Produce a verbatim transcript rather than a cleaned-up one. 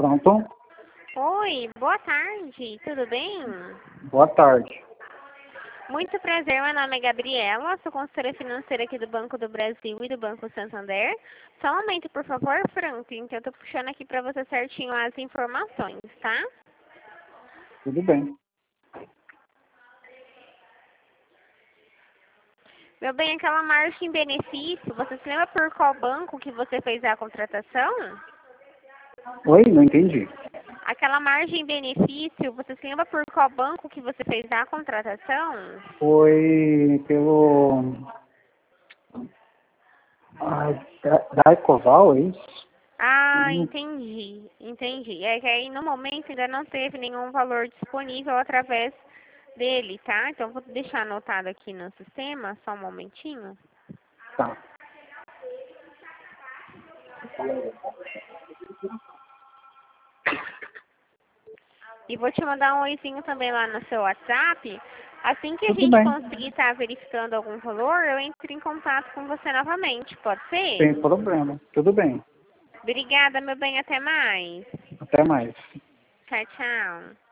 Pronto? Oi, boa tarde, tudo bem? Boa tarde. Muito prazer, meu nome é Gabriela, sou consultora financeira aqui do Banco do Brasil e do Banco Santander. Só um momento, por favor, Franklin, que eu tô puxando aqui para você certinho as informações, tá? Tudo bem. Meu bem, aquela margem em benefício, você se lembra por qual banco que você fez a contratação? Oi, não entendi. Aquela margem em benefício, você se lembra por qual banco que você fez a contratação? Foi pelo... Ah, da, da Ecoval, é isso? Ah, Hum, entendi, entendi. É que aí no momento ainda não teve nenhum valor disponível através dele, tá? Então vou deixar anotado aqui no sistema, só um momentinho. Tá. E vou te mandar um oizinho também lá no seu WhatsApp. Assim que a Tudo gente bem. conseguir estar verificando algum valor, eu entro em contato com você novamente, pode ser? Sem problema. Tudo bem. Obrigada, meu bem, até mais. Até mais. Tchau, tchau.